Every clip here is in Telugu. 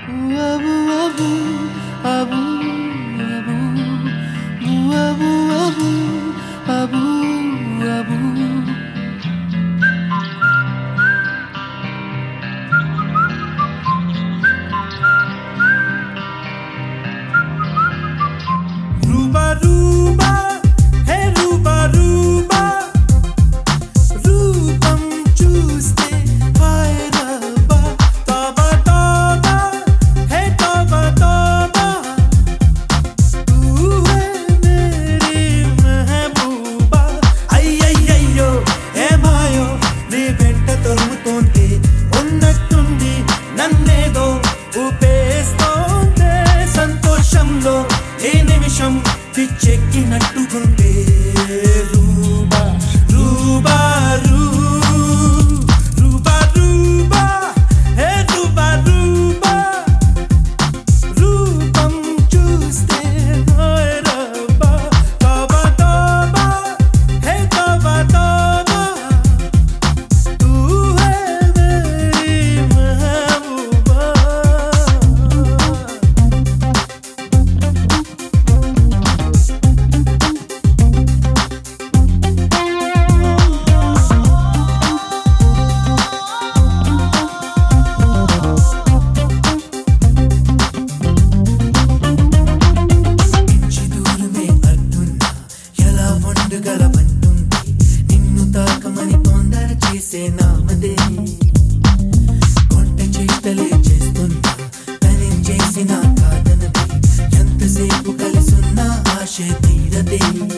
పిచ్చెక్కినట్టుకుంటే రూబా రూబా రూబా రూబా హే రూబా రూబా రూపం చూస్తే హాయ్ రబ్బా తోబా తోబా హే తోబా తోబా తూ హై మేరీ మెహబూబా నిన్ను తాకమని తొందర చేసే నామదే కొంట చేష్టలే చేస్తున్నా తనేం చేసినా కాదనది ఎంతసేపు కలిసున్నా ఆశ తీరదే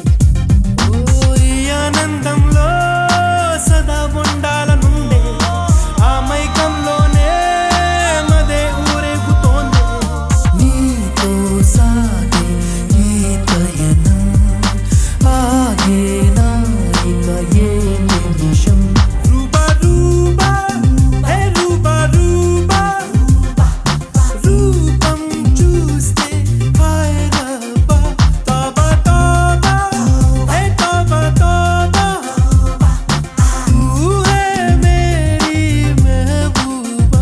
ఈ ఆనందంలో సదా ఉండాలనుండే ఆ మైకంలోనే మదే ఊరేగుతోంది నీతో సాగే ఈ పయనం ఆగేనా ఇక ఏ నిమిషం రూబా రూబా హే రూబా రూబా రూపం చూస్తే హాయ్ రబ్బా తోబా తోబా హే తోబా తోబా తూ హై మేరీ మెహబూబా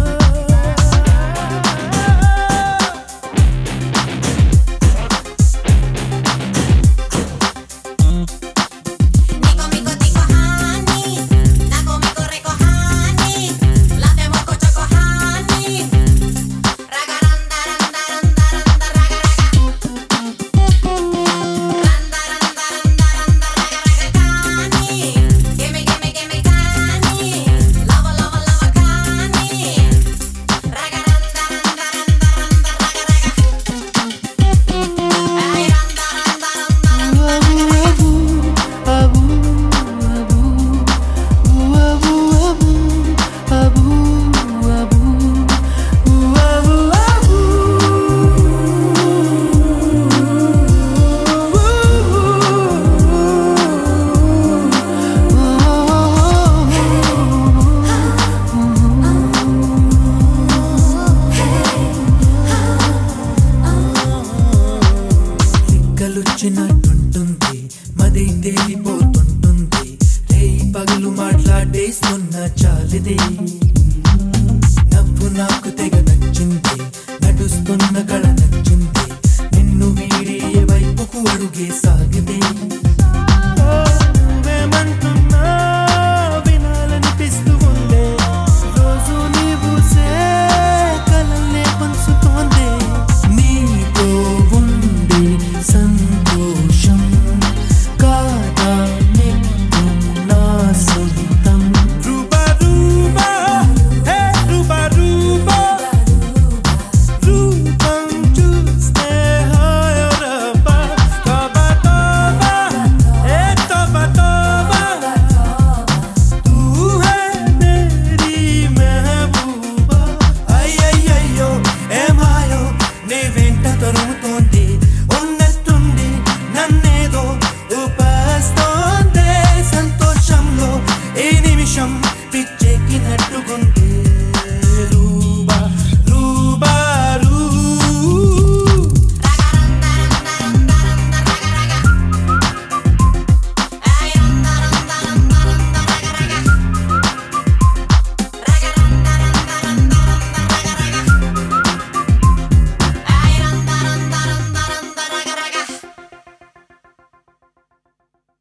లుచ్చినట్టుంటుంది మదే తేలిపోతుంటుంది రేయి పగలు మాట్లాడేస్తున్న చాలిదే నవ్వు నాకు తెగ నచ్చింది